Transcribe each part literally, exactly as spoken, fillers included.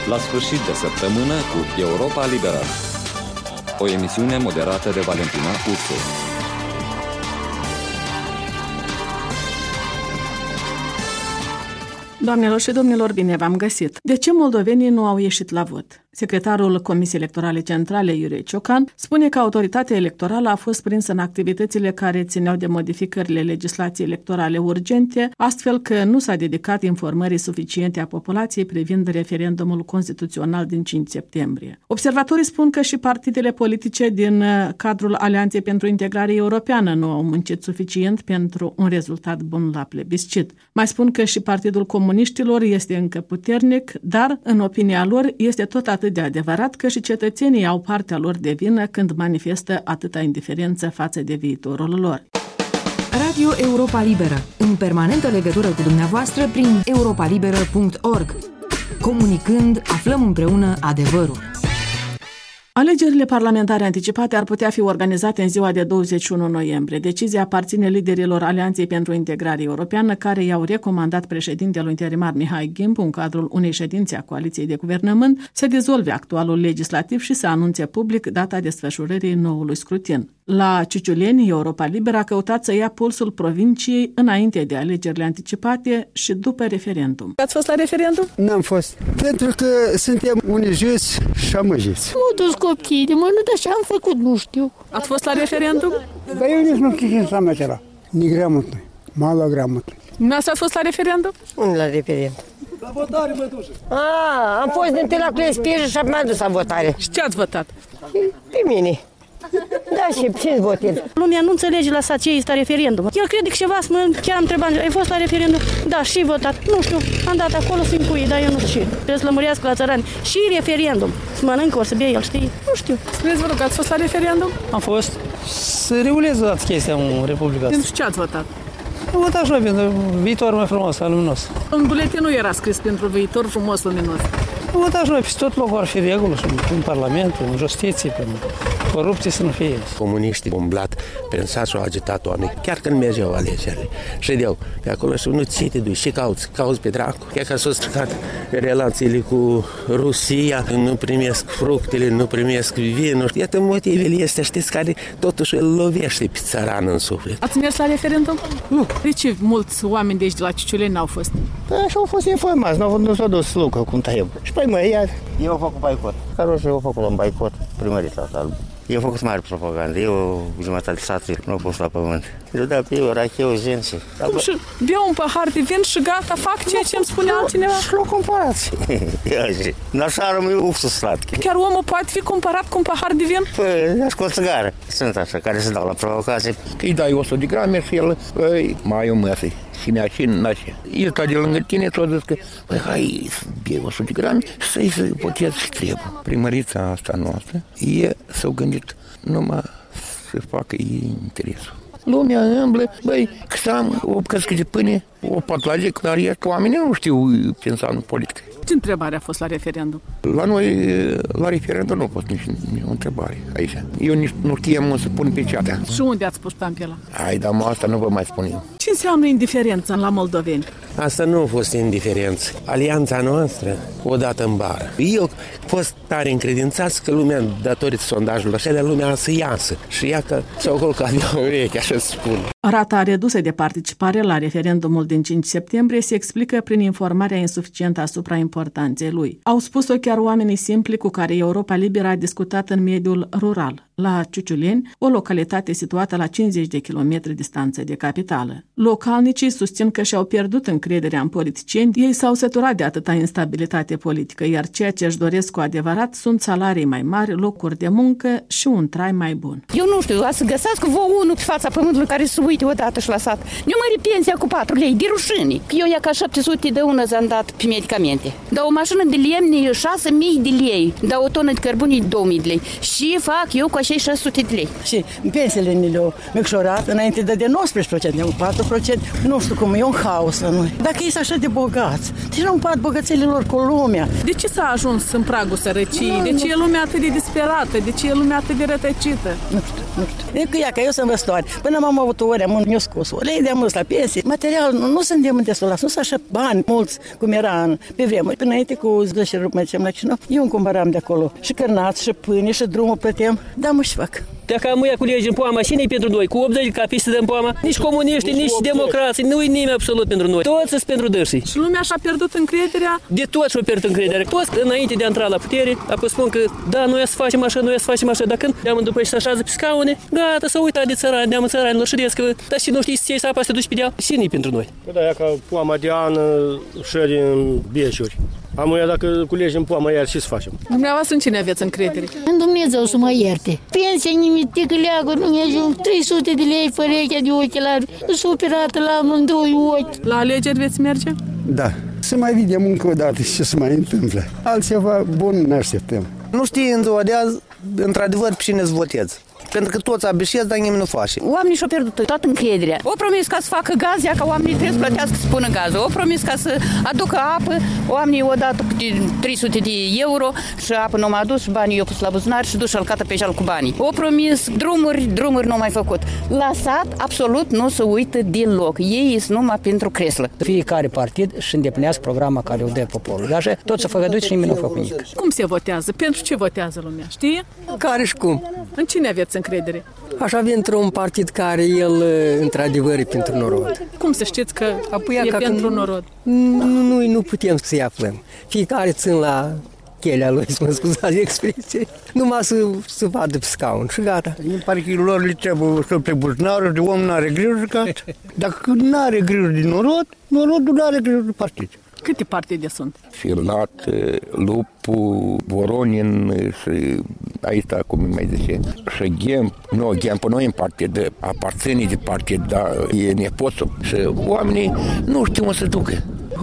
La sfârșit de săptămână cu Europa Liberă. O emisiune moderată de Valentina Ursu. Doamnelor și domnilor, bine v-am găsit! De ce moldovenii nu au ieșit la vot? Secretarul Comisiei Electorale Centrale, Iurie Ciocan, spune că autoritatea electorală a fost prinsă în activitățile care țineau de modificările legislației electorale urgente, astfel că nu s-a dedicat informării suficiente a populației privind referendumul constituțional din cinci septembrie. Observatorii spun că și partidele politice din cadrul Alianței pentru Integrare Europeană nu au muncit suficient pentru un rezultat bun la plebiscit. Mai spun că și Partidul Comuniștilor este încă puternic, dar, în opinia lor, este tot atât de adevărat că și cetățenii au partea lor de vină când manifestă atâta indiferență față de viitorul lor. Radio Europa Liberă, în permanentă legătură cu dumneavoastră prin europa liberă punct org. Comunicând, aflăm împreună adevărul. Alegerile parlamentare anticipate ar putea fi organizate în ziua de douăzeci și unu noiembrie. Decizia aparține liderilor Alianței pentru Integrare Europeană, care i-au recomandat președintelui interimar Mihai Gimbu, în cadrul unei ședințe a coaliției de guvernământ, să dizolve actualul legislativ și să anunțe public data desfășurării noului scrutin. La Ciuciuleni, Europa Liberă a căutat să ia pulsul provinciei înainte de alegerile anticipate și după referendum. Ați fost la referendum? N-am fost, pentru că suntem unijiți și amăjiți. M-au dus copiii de mână, dar ce-am făcut, nu știu. Ați fost la referendum? Dar eu nici nu știu ce înseamnă acela. Ni gramotului, mala gramotului. Dumneavoastră ați fost la referendum? Unde la referendum? La votare, mătușă. Ah, am fost din tâi la Clespiră și m-am dus la votare. Și ce ați votat? Pe mine. Da, și ce-ți votez? Lumea nu înțelege la ce este referendum. El crede că ceva, chiar am întrebat, ai fost la referendum? Da, și votat. Nu știu, am dat acolo să-mi pui, dar eu nu știu. Trebuie să lămurească la țărani. Și referendum. Să mănâncă, o să bea el, știi? Nu știu. Spuneți, vă rog, ați fost la referendum? Am fost. Să reulez chestia în Republica asta. Pentru ce ați votat? Am votat și noi pentru viitor mai frumos, luminos. În buletin nu era scris pentru viitor frumos, luminos. Am votat și noi, peste tot locul ar fi regulă, și în Parlament, în justiție, în corupție să nu fie. Comuniștii umblat, pensați și au agitat oameni, chiar când mergeau alegerile. Ședeau pe acolo și nu ți te duci și cauți, cauți pe dracu. Chiar că s-au stricat relațiile cu Rusia, nu primesc fructele, nu primesc vinul. Iată motivele astea, știți, care totuși îl lovește pe țăran în suflet. Ați mers la referendum? Nu. De ce mulți oameni de aici de la Ciuciuleni n-au fost? Da, și au fost informați, nu, nu s-au dus lucru cum tăiem. Și păi mă, iar, eu am făcut boicot. Care eu am făcut un boicot primărița asta. Eu am făcut mare propagandă, eu jumătate satul nu au pus la pământ. Eu da pe eu, racheu, jense. Cum și beau un pahar de vin și gata, fac ceea ce îmi spune altcineva? Și l-o cumpărați. Așa rămâi ufsul slatchi. Chiar omul poate fi cumpărat cu un pahar de vin? Păi, dați cu o țigară. Sunt așa, care se dau la provocație. Că îi dai o sută de grame și el, mai o măsă. Și ne-a și nașe. El sta de lângă tine, ți-a zis că, băi, hai să bei o sută de grame și să-i să potezi și trebuie. Primărița asta noastră e s-au gândit numai să facă ei interesul. Lumea îmblă, băi, că am o căscă de pâine, o patlaje, dar e că oamenii nu știu ce înseamnă politică. Ce întrebare a fost la referendum? La noi, la referendum nu a fost nici, nici o întrebare aici. Eu nici nu știam să pun pe ceatea. Și unde ați pus tampela? Hai, dar asta nu vă mai spun eu. Ce înseamnă indiferență la moldoveni? Asta nu a fost indiferență. Alianța noastră, odată în bară. Eu am fost tare încredințați că lumea, datorită sondajului așa, lumea să iasă. Și ia că s-au colcat de o ureche, așa să spun. Rata redusă de participare la referendumul din cinci septembrie se explică prin informarea insuficientă asupra importanței lui. Au spus-o chiar oamenii simpli cu care Europa Liberă a discutat în mediul rural, la Ciuciuleni, o localitate situată la cincizeci de kilometri distanță de capitală. Localnicii susțin că și-au pierdut încrederea în politicieni, ei s-au săturat de atâta instabilitate politică, iar ceea ce își doresc cu adevărat sunt salarii mai mari, locuri de muncă și un trai mai bun. Eu nu știu, să găsească vă unul pe fața pământului care să uite odată și la sat. Nu mări pensia cu patru lei, de rușine. Eu ia ca șapte sute de ună ți-am dat pe medicamente. Dar o mașină de lemne șase mii de lei, dar o tonă de cărbune două mii de lei. Și fac eu cu așa șase sute de lei. Și pensiile ne le-au micșorat, înainte de nouăsprezece la sută, patru la sută, nu știu cum, e un haos la noi. Dacă ești așa de bogați, deci nu împart bogățile lor cu lumea. De ce s-a ajuns în pragul sărăciei? De ce e lumea atât de disperată? De ce e lumea atât de rătăcită? Nu știu. Nu știu. E că ea, că eu sunt văstoare. Până m-am avut o ore, am mi-o scos. O lei de-am la pensie. Material, nu, nu suntem în destul, nu sunt așa bani mulți, cum era în, pe vremuri. Până înainte cu zece rupi mergeam la Cinov, eu îmi cumpăram de acolo și cărnați, și pâine, și drumul plăteam. Da, mă și fac. Dacă am ea culegi în poama, cine-i pentru noi? Cu optzeci de capi să dăm poama? Nici comuniști, nici democrații, nu-i nimeni absolut pentru noi. Toți sunt pentru dârsii. Și lumea și-a pierdut încrederea? De toți și-a pierdut încrederea. Toți, înainte de a intra la putere, apoi spun că da, noi să facem așa, noi să facem așa. Dar când ne-am după și să așează pe scaune, gata, s-a uitat de țărani, ne-am țăranilor și că dar și nu știți ce să apa să duci pe deal. Cine-i pentru noi? Păi da, ea ca poama de an șeri în bieșuri. Am ea dacă culegem poama iar ce să facem? Dumneavoastră în cine aveți încredere? În Dumnezeu să mă ierte. Pensia nimic, leagă, nu mi-ajung trei sute de lei părechea de ochelari. Sunt operată la amândoi ochi. La alegeri veți merge? Da. Să mai vedem încă o dată ce se mai întâmplă. Altceva bun ne așteptăm. Nu știi în ziua de azi, într-adevăr, pe cine să votezi. Pentru că toți abișezi, dar nimeni nu face. Oamenii și-au pierdut toată încrederea. O promis ca să facă gaz, ia că oamenii trebuie să plătească să pună gazul. O promis ca să aducă apă, oamenii o dat trei sute de euro și apă nu m-a adus și banii i-au pus la buzunar și duși alcată pe jal cu banii. O promis drumuri, drumuri nu mai făcut. La sat, absolut nu se uită deloc. Ei sunt numai pentru creslă. Fiecare partid își îndeplinească programa care o dă poporul. Așa, tot să făgăduiți și nimeni nu a făcut nimic. Cum se votează? Pentru ce votează lumea? Știe? Care și cum? În cine aveți încredere? Aș avea într-un partid care el, într-adevăr, e pentru norod. Cum să știți că Apoi, e pentru nu, norod? Nu, nu, nu putem să-i aflăm. Fiecare țin la chelea lui, să mă scuzați expresie, numai să, să vadă pe scaun și gata. Îmi pare că lor le trebuie să pe buzunarul, de om n-are grijă și gata. Dacă n-are grijă de norod, norodul n-are grijă de partid. Câte partide sunt? Filat, Lupu, Voronin și aici, cum mai zice, și Ghem. Nu, Ghem, până noi în partid, aparține de partid, dar e nepoțul. Și oamenii nu știu unde să ducă.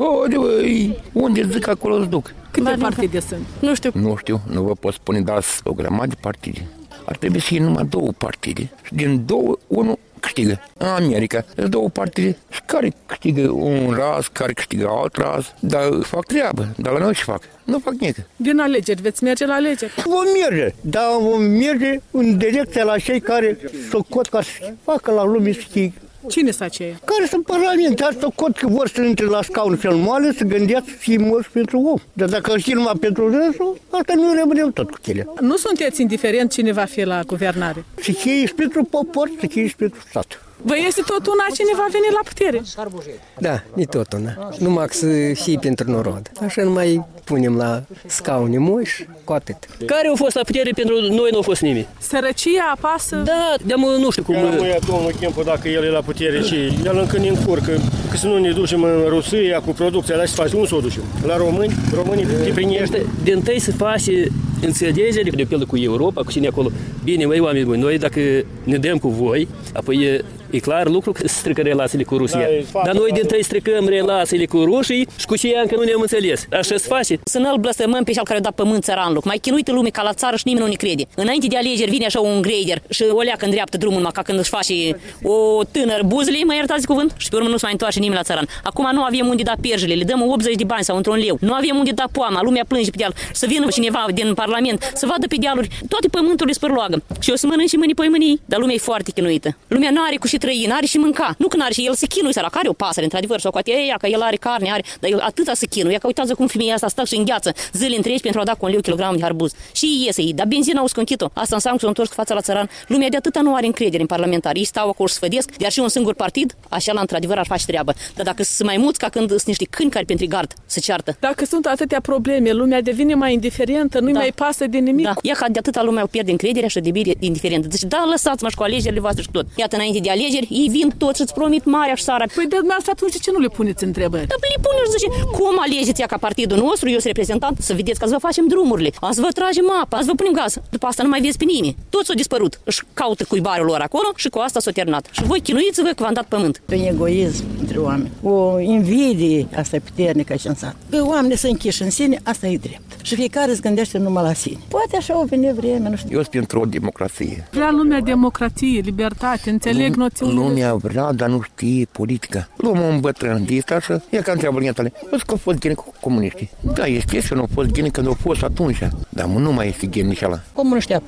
Haide, unde zic acolo să duc. Câte partide sunt? Nu știu. Nu știu, nu vă pot spune, dar o grămadă de partide. Ar trebui să fie numai două partide. Și din două, unul câștigă. În America, sunt două partide și care câștigă un raz, care câștigă alt raz, dar fac treabă, dar la noi ce fac? Nu fac nimic. Din alegeri, veți merge la alegeri? Vom merge, dar vom merge în direcția la cei care socot ca să facă la lume să. Cine sunt aceia? Care sunt parlamentari, socot că vor să intre la scaunul cel moale, să gândească să fie morți pentru om. Dar dacă știi numai pentru râsul, asta nu rămânem tot cu ele. Nu sunteți indiferent cine va fi la guvernare? Și ce ești pentru popor, și ce ești pentru stat. Vă este tot una cine va veni la putere? Da, e tot una. Numai să fie pentru norod. Așa nu mai punem la scaune moși, cu atât. Care au fost la putere pentru noi, nu au fost nimeni. Sărăcia apasă? Da, de-am nu știu cum. Chiar domnul Chempu, dacă el e la putere și el încă ne încurcă, că să nu ne ducem în Rusia cu producția, dar să faci, nu să o ducem. La români, românii te prinește. Din tăi se face înțelegere, de pildă cu Europa, cu cine acolo. Bine, măi, oameni buni, noi dacă ne dăm cu voi, apoi e clar lucru că strică relațiile cu Rusia. Da, dar noi din tăi stricăm relațiile cu rușii și cu cei încă nu ne-am înțeles. Așa se face. Să nu-l blăstămăm pe cel care a dat pământ țăranului. Mai chinuită lume ca la țară și nimeni nu ne crede. Înainte de alegeri vine așa un grader și o leacă în dreaptă drumul, numai ca când își face o tânăr buzele, mai iertați cuvânt, și pe urmă nu se mai întoarce nimeni la țăran. Acum nu avem unde da perjele, le dăm optzeci de bani sau într-un leu. Nu avem unde da poama, lumea plânge pe deal. Să vină cineva din Parlament, să vadă pe dealuri toate pământurile spărloagă. Și o să mănânci și mâini pe mâini, dar lumea e foarte chinuită. Lumea nu are cu și trăi, n-are și mânca. Nu că n-are și el se chinuie, sărac, are o pasăre, într-adevăr, sau poate ea că el are carne, are, dar el atâta se chinuie, că uitați cum femeia asta stă și îngheață zile întregi pentru a da cu un leu kilogram de harbuz. Și iese ei, dar benzina au scunchit-o. Asta înseamnă că s-au întors cu fața la țăran. Lumea de atâta nu are încredere în parlamentari. Ei stau acolo să sfădesc, iar și un singur partid, așa la într-adevăr ar face treabă. Dar dacă se mai mulți ca când sunt niște câini care pentru gard se ceartă. Dacă sunt atâtea probleme, lumea devine mai indiferentă, nu-i da. mai pasă de nimic. Da. Ia că de atâta lumea o pierde încrederea și devine indiferentă. Deci da, lăsați-mă și cu alegerile voastre și tot. Iată, înainte de alegeri, ei vin tot și îți promit marea și sara. Păi de dumneavoastră atunci ce nu le puneți întrebări? Da, le puneți, zice, cum alegeți ea ca partidul nostru, eu sunt reprezentant, să vedeți că să vă facem drumurile, să vă tragem apă, să vă punem gaz. După asta nu mai vezi pe nimeni. Toți s-au dispărut. Își caută cuibarul lor acolo și cu asta s-a terminat. Și voi chinuiți-vă că v-am dat pământ. Un egoism între oameni, o invidie, asta e puternică și în sat. Că oamenii se închiși în sine, asta e drept. Și fiecare îți gândește numai la sine. Poate așa o vine vreme, nu știu. Eu sunt pentru o democrație. Vrea lumea democrație, libertate, înțeleg noțiunile. Lumea vrea, dar nu știe politica. Luăm un bătrân de asta și e ca întreabă nietale. Văd că a fost geni cu comuniștii. Da, este și nu a fost geni când au fost atunci. Dar nu mai este geni nici ala. Comuniștii aparte.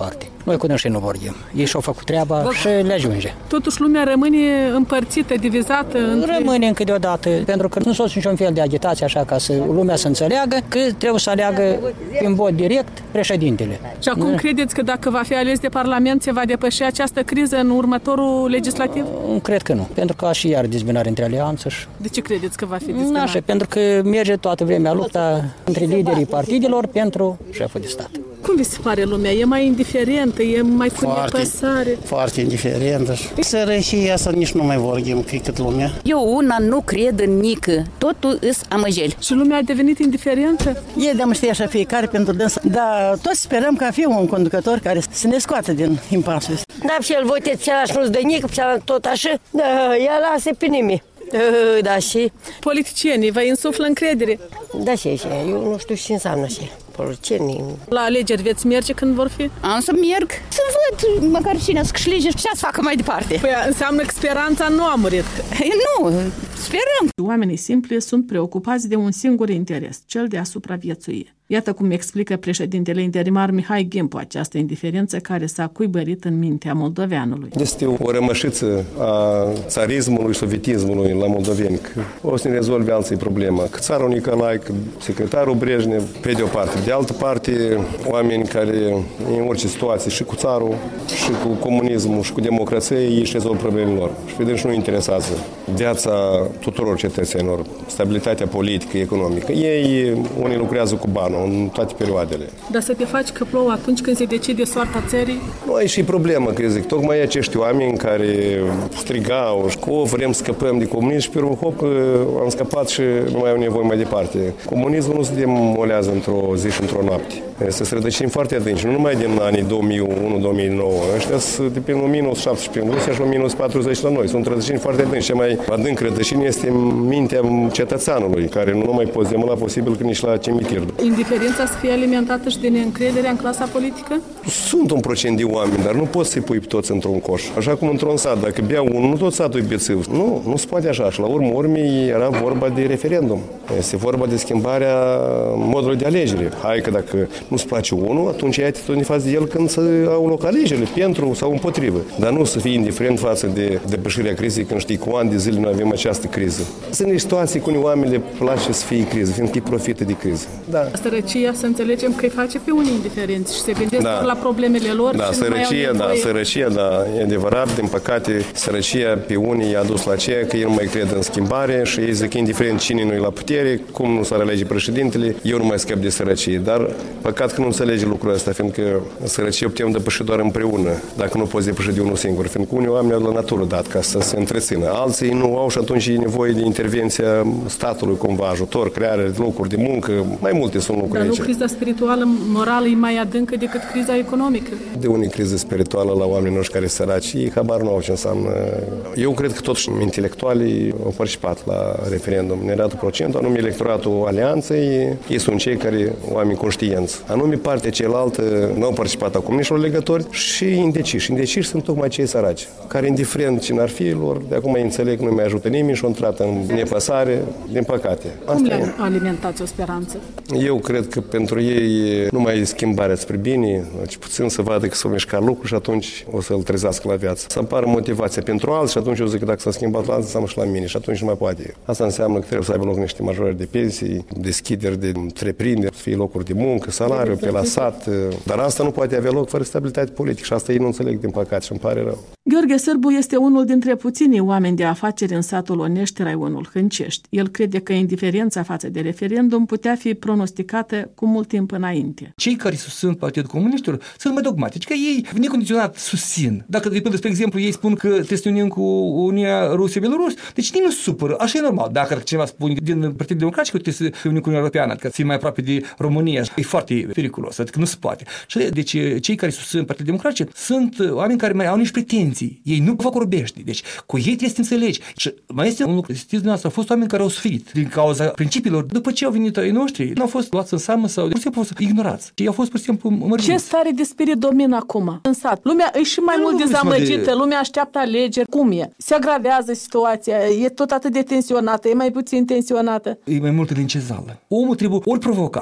Noi cu dânsii nu vorbim. Ei și-au făcut treaba Vă... și le ajunge. Totuși lumea rămâne împărțită, divizată. Între... Rămâne încă deodată, pentru că nu s-o niciun fel de agitație așa ca să lumea să înțeleagă că trebuie să aleagă prin vot direct președintele. Și acum credeți că dacă va fi ales de Parlament se va depăși această criză în următorul legislativ? Cred că nu, pentru că și iar dezbinare între alianțe. Și... De ce credeți că va fi dezbinare? Așa, pentru că merge toată vremea lupta între liderii partidelor pentru șeful de stat. Cum vi se pare lumea? E mai indiferentă? E mai cu nepăsare? Foarte indiferentă. Sărășia asta nici nu mai vorbim cât lumea. Eu una nu cred în nică. Totul îs amăjeli. Și lumea a devenit indiferentă? E de-am știe așa fiecare pentru dânsa. Dar toți sperăm ca fi un conducător care să ne scoată din impasul ăsta. Da, și el votez cealaltă nu-ți dă nică, cealaltă tot așa. Da, ea lasă pe nimeni. Da, și... Politicienii vă insuflă încredere? Da, și așa. Eu nu știu ce înseamnă așa. Politicienii. La alegeri veți merge când vor fi? Am să merg să văd măcar cine să câștige și ce să facă mai departe. Păi înseamnă că speranța nu a murit. Nu, sperăm. Oamenii simpli sunt preocupați de un singur interes, cel de a supraviețui. Iată cum explică președintele interimar Mihai Gimpu această indiferență care s-a cuibărit în mintea moldoveanului. Este o rămășiță a țarismului, sovietismului la moldoveni. O să ne rezolve alții problema. Că țarul Nicolae, că secretarul Brejnev, pe de o parte. De altă parte, oameni care în orice situație, și cu țarul, și cu comunismul, și cu democrația, ei își rezolvă problemele lor. Și vedem și nu interesează viața tuturor cetățenilor, stabilitatea politică, economică. Ei, unii lucrează cu banul în toate perioadele. Dar să te faci că plouă atunci când se decide soarta țării? Nu, e și problemă, că eu zic, tocmai acești oameni care strigau și că o, vrem să scăpăm de comunism și pe urmă, hop, am scăpat și nu mai au nevoie mai departe. Comunismul nu se demolează într-o zi și într-o noapte. Să se rădăcini foarte adânci, nu numai din anii două mii unu două mii nouă, ăștia sunt de prin o mie nouă sute șaptesprezece în Rusia și o mie nouă sute patruzeci la noi. Sunt rădăcini foarte adânci. Cea mai adânc rădăcini este în mintea cetățeanului, care nu mai poți demona posibil că nici la cimitir. Indiferența să fie alimentată și de neîncrederea în clasa politică? Sunt un procent de oameni, dar nu poți să-i pui toți într-un coș. Așa cum într-un sat, dacă bea unul, nu tot satul e bețiv. Nu, nu se poate așa. Și la urmă urmei era vorba de referendum. Este vorba de schimbarea modului de alegere. Hai că dacă nu-ți place unul, atunci ai atitudine față de el când să au loc alegerile, pentru sau împotrivă. Dar nu să fii indiferent față de depășirea crizei când știi cu ani de zile nu avem această criză. Sunt niște situații cu unii oameni le place să fie criză, fiindcă îi profită de criză. Da. Sărăcia, să înțelegem că îi face pe unii indiferenți și se gândesc da. la problemele lor. Da, și sărăcia, da, sărăcia, da, e adevărat. Din păcate, sărăcia pe unii i-a dus la aceea că ei nu mai cred în schimbare și ei zic, indiferent cine nu e la putere, cum nu s-ar alege președintele, eu nu mai scap de sărăcie. Dar păcat că nu înțelege lucrul ăsta, fiindcă sărăcia putem depăși doar împreună, dacă nu poți depăși de unul singur, fiindcă unii oameni au la natură dat ca să se întrețină. Alții nu au și atunci e nevoie de intervenția statului cumva, ajutor, creare de locuri de muncă, mai multe sunt lucruri. Dar nu aici. criza spirituală, morală e mai adâncă decât criza economică. De unde criză spirituală la oamenii noștri care săraci, ei habar nu au ce înseamnă. Eu cred că totuși intelectualii au participat la referendum. Neratul procent, anume electoratul alianței, ei sunt cei care, oameni conștienți. Anume partea cealaltă nu au participat acum nici la legători și indeciși. Indeciși sunt tocmai cei săraci, care indiferent cine ar fi lor, de acum îi înțeleg că nu mai ajută nimeni și o intrat în nepăsare, din păcate. Asta Cum le alimentați o speranță? Eu cred că pentru ei nu mai e schimbarea spre bine, deci puțin să vadă că s-au mișcat lucruri și atunci o să-l trezească la viață. Să apară motivația pentru alții și atunci eu zic că dacă s-a schimbat la alții, înseamnă și la mine și atunci nu mai poate. Asta înseamnă că trebuie să aibă loc niște majorări de pensii, deschideri de întreprinderi, să fie locuri de muncă, salariu pe la sat, dar asta nu poate avea loc fără stabilitate politică și asta ei nu înțeleg din păcate și îmi pare rău. Gheorghe Sârbu este unul dintre puținii oameni de afaceri în satul Onești, raionul Hâncești. El crede că indiferența față de referendum putea fi pronosticată cu mult timp înainte. Cei care susțin Partidul Comuniștilor sunt mai dogmatici, că ei necondiționat susțin. Dacă, de pildă, spre exemplu, ei spun că trebuie să ne unim cu Uniunea Rusia-Belarus, deci nimeni nu supără, așa e normal. Dacă cineva spune din Partidul Democratic că trebuie să se unim cu Uniunea Europeană, că să fie mai aproape de România, e foarte periculos, adică nu se poate. Și deci cei care susțin Partidul Democratic sunt oameni care mai au niște pretenții. Ei nu fac orbești. Deci cu ei trebuie să înțelegi. Și mai este un lucru, știți dumneavoastră, au fost oameni care au suferit din cauza principiilor. După ce au venit ai noștri, nu au fost luați în seamă sau, pur și simplu, au fost ignorați. Ei au fost, pur și simplu, mărginiți. Ce stare de spirit domină acum în sat? Lumea e și mai nu, mult dezamăgită, de... lumea așteaptă alegeri. Cum e? Se agravează situația, e tot atât de tensionată, e mai puțin tensionată. E mai multă lincezală. Omul trebuie ori provocat, ori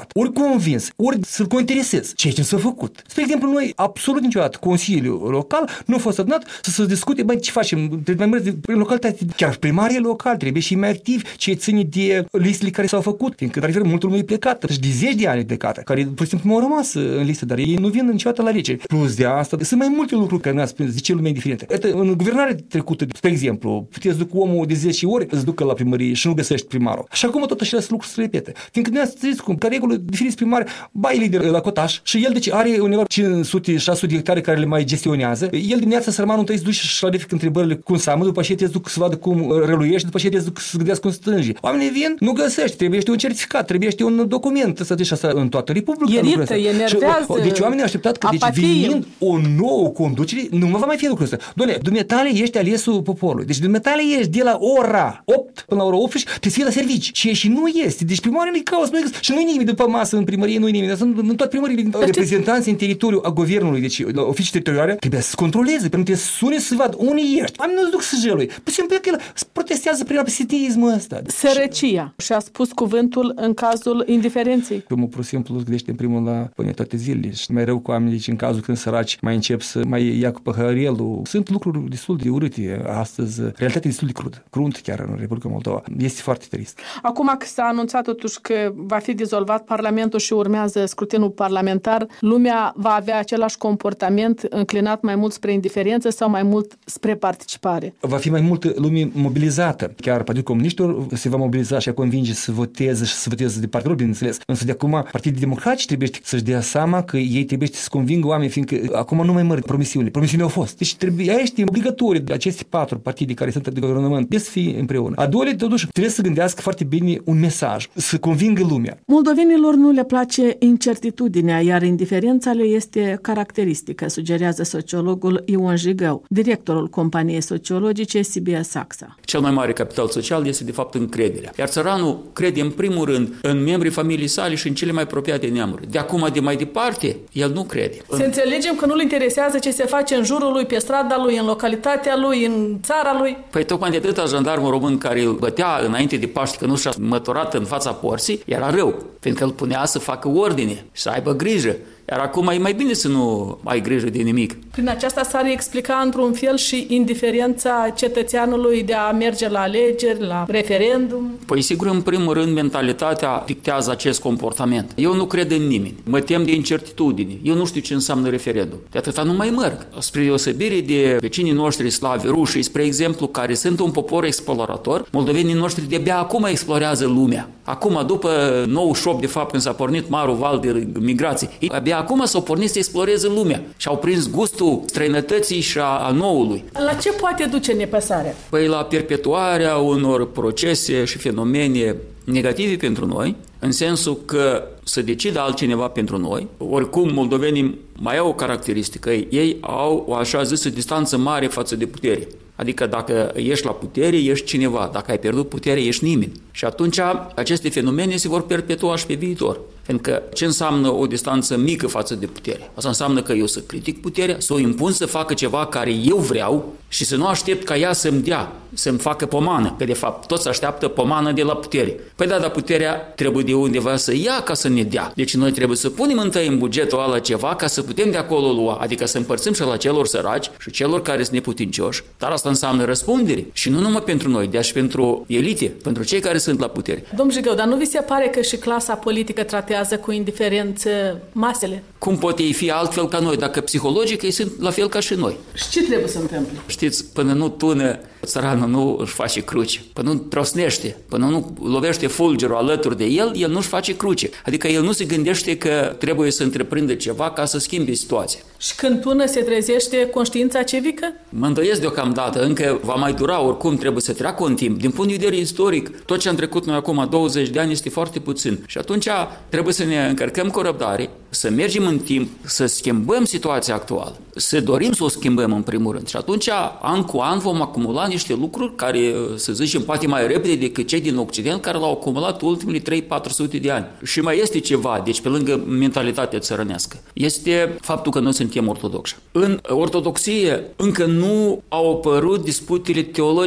convins, ori să-l cointeresez ceea ce s-a făcut. Spre exemplu, noi, absolut niciodată, Consiliul Local nu a fost adunat să se discute, băi, ce facem? Trebuie mai mult de localitate, chiar primarii locali trebuie și mai activi, ce ține de listele care s-au făcut, fiindcă, dar multă lume e plecată, și de zeci de ani e plecată, care, pur și simplu, m-au rămas în listă, dar ei nu vin niciodată la alegeri. Plus de asta, sunt mai multe lucruri care ne-ați spus, zice lumea diferită. În guvernare trecută, spre exemplu, puteți duc omul de zece ori, îți ducă la primărie și nu găsești primarul. Și acum tot așa lucruri se repete. Fiindcă ne-ați zis cum, ca regulă, diferiți primari, ba e lider la cotaș și el, deci, are undeva cinci sute șase sute de hectare care le mai gestionează. El dimineața sărmanul întâi se duce și clarifică întrebările cum seamă, după aceea te duc să vadă cum reluiește, după aceea te duc să gândească cum stânge. Oamenii vin, nu găsești, trebuie un certificat, trebuie un document, să zici asta în toată Republica. Irită, enervează. Deci oamenii au așteptat că, deci, venind o nouă conducere, nu mă va mai fi lucrul ăsta. Doamne, dumneatale ești alesul poporului. Deci dumneatale ești de la ora opt până la ora optsprezece, trebuie să fie la servici. Și, și nu este. Deci primarul nu-i caos, nu și nu-i nimeni după masă în primărie, nu-i nimeni. Sunt în toate primările reprezentanții în teritoriul a guvernului, deci la oficii teritoriale, trebuie să controleze, pentru că să sune să vadă unde ești. Oamenii nu-ți duc să jelui. Păi simplu că el protestează prin absenteismul ăsta. Sărăcia. Și a spus cuvântul în cazul indiferenței. Omul pur și simplu îți gândește în primul la până toate zilele și mai rău cu oamenii, deci în cazul când săraci mai încep să mai ia cu păhărelul. Sunt lucruri destul de urâte astăzi. Realitatea e destul de crudă. Cruntă chiar în Republica Moldova. Este foarte trist. Acum că s-a anunțat totuși că va fi dizolvat Parlamentul și urmează scrutinul parlamentar, lumea va avea același comportament înclinat mai mult spre indiferență sau mai mult spre participare? Va fi mai multă lume mobilizată. Chiar Partidul Comuniștilor se va mobiliza și a convinge să voteze și să voteze de partea lor, bineînțeles. Însă de acum Partidul Democratic trebuie să-și dea seama că ei trebuie să convingă oamenii, fiindcă acum nu mai mărg promisiunile. Promisiunile au fost. Deci trebuie, este obligatoriu de aceste patru partide care sunt de guvernământ, trebuie să fie împreună. A doua, totuși, trebuie să gândească foarte bine un mesaj, să convingă lumea. Moldovenilor nu le place incertitudinea, iar indiferența le este caracteristică, sugerează sociologul Ion Jigău, directorul companiei sociologice C B S AXA. Cel mai mare capital social este, de fapt, încrederea. Iar țăranul crede, în primul rând, în membrii familiei sale și în cele mai apropiate neamuri. De acum, de mai departe, el nu crede. Să înțelegem că nu-l interesează ce se face în jurul lui, pe strada lui, în localitatea lui, în țara lui. Păi tocmai de atâta jandarmul român care îl bătea înainte de Paște că nu și-a măturat în fața porții, era rău, fiindcă îl punea să facă ordine și să aibă grijă. Iar acum e mai bine să nu ai grijă de nimic. Prin aceasta s-ar explica într-un fel și indiferența cetățeanului de a merge la alegeri, la referendum? Păi sigur, în primul rând, mentalitatea dictează acest comportament. Eu nu cred în nimeni, mă tem de incertitudine, eu nu știu ce înseamnă referendum. De atâta nu mai merg. Spre deosebire de vecinii noștri slavi, rușii, spre exemplu, care sunt un popor explorator, moldovenii noștri de-abia acum explorează lumea. Acum, după nouăzeci și opt, de fapt, când s-a pornit marul val de migrație, abia acum s-au pornit să exploreze lumea și au prins gustul străinătății și a, a noului. La ce poate duce nepăsarea? Păi la perpetuarea unor procese și fenomene negative pentru noi, în sensul că să decidă altcineva pentru noi. Oricum, moldovenii mai au o caracteristică. Ei au o așa zisă distanță mare față de putere. Adică dacă ești la putere, ești cineva. Dacă ai pierdut putere, ești nimeni. Și atunci aceste fenomene se vor perpetua și pe viitor. Pentru ce înseamnă o distanță mică față de putere? Asta înseamnă că eu să critic puterea, să o impun să facă ceva care eu vreau și să nu aștept ca ea să-mi dea, să-mi facă pomană. Că de fapt toți așteaptă pomană de la putere. Păi da, dar puterea trebuie de undeva să ia ca să ne dea. Deci noi trebuie să punem întâi în bugetul ăla ceva ca să putem de acolo lua. Adică să împărțim și la celor săraci și celor care sunt neputincioși. Dar asta înseamnă răspundere. Și nu numai pentru noi, dar și pentru elite, pentru cei care sunt la putere. Domnul Jigău, dar nu vi se pare că și clasa politică tratează cu indiferență masele? Cum pot ei fi altfel ca noi, dacă psihologic ei sunt la fel ca și noi? Și ce trebuie să întâmple? Știți, până nu tună, țăranul nu își face cruce, până nu trosnește, până nu lovește fulgerul alături de el, el nu își face cruce. Adică el nu se gândește că trebuie să întreprindă ceva ca să schimbe situația. Și când tună se trezește conștiința civică? Mă îndoiesc deocamdată, încă va mai dura, oricum trebuie să treacă un timp. Din punct de vedere istoric, tot ce am trecut noi acum douăzeci de ani este foarte puțin. Și atunci trebuie să ne încărcăm cu răbdare, să mergem în timp, să schimbăm situația actuală, să dorim să o schimbăm în primul rând. Și atunci, an cu an, vom acumula niște lucruri care, să zicem, poate mai repede decât cei din Occident, care l-au acumulat ultimele trei patru sute de ani. Și mai este ceva, deci pe lângă mentalitatea țărănească, este faptul că noi suntem ortodoxi. În ortodoxie încă nu au apărut disputele teologice.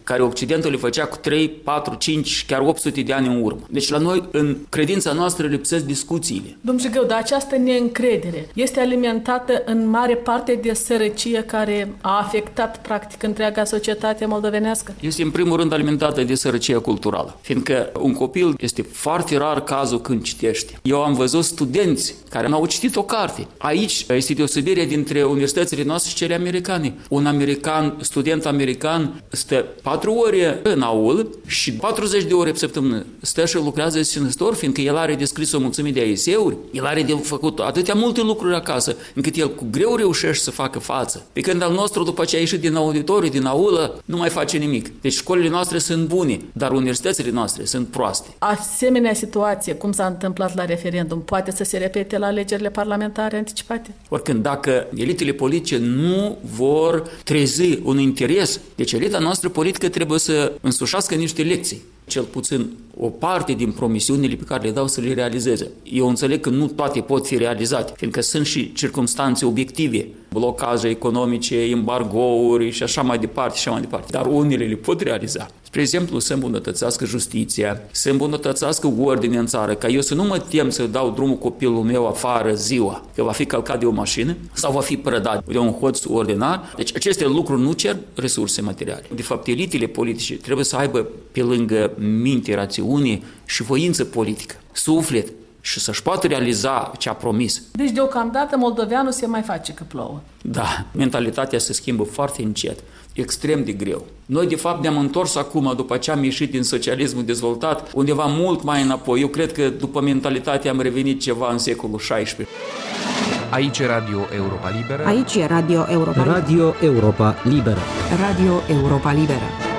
care Occidentul le făcea cu trei, patru, cinci, chiar opt sute de ani în urmă. Deci la noi, în credința noastră, lipsesc discuțiile. Domnul Jigău, dar această neîncredere este alimentată în mare parte de sărăcie care a afectat practic întreaga societate moldovenească? Este în primul rând alimentată de sărăcia culturală, fiindcă un copil este foarte rar cazul când citește. Eu am văzut studenți care n-au citit o carte. Aici este deosebirea dintre universitățile noastre și cele americane. Un american, student american, stă patru ore în aulă și patruzeci de ore pe săptămână stă și lucrează sinăstor, fiindcă el are de scris o mulțime de eseuri, el are de făcut atâtea multe lucruri acasă, încât el cu greu reușește să facă față. Pe când al nostru, după ce a ieșit din auditoriu, din aulă, nu mai face nimic. Deci școlile noastre sunt bune, dar universitățile noastre sunt proaste. Asemenea situație, cum s-a întâmplat la referendum, poate să se repete la alegerile parlamentare anticipate? Oricând, dacă elitele politice nu vor trezi un interes, deci elita noastră politică trebuie să însușească niște lecții. Cel puțin o parte din promisiunile pe care le dau să le realizeze. Eu înțeleg că nu toate pot fi realizate, fiindcă sunt și circumstanțe obiective, blocaje economice, embargouri și așa mai departe, și așa mai departe. Dar unele le pot realiza. Spre exemplu, să îmbunătățească justiția, să îmbunătățească ordinea în țară, ca eu să nu mă tem să dau drumul copilul meu afară ziua, că va fi călcat de o mașină sau va fi prădat de un hoț ordinar. Deci aceste lucruri nu cer resurse materiale. De fapt, elitele politice trebuie să aibă pe lângă minte, rațiune și voință politică, suflet, și să-și poată realiza ce a promis. Deci, deocamdată, moldoveanul se mai face că plouă. Da, mentalitatea se schimbă foarte încet, extrem de greu. Noi, de fapt, ne-am întors acum, după ce am ieșit din socialismul dezvoltat, undeva mult mai înapoi. Eu cred că după mentalitate am revenit ceva în secolul șaisprezece. Aici e Radio Europa Liberă. Aici e Radio Europa Liberă. Radio Europa Liberă. Radio Europa Liberă.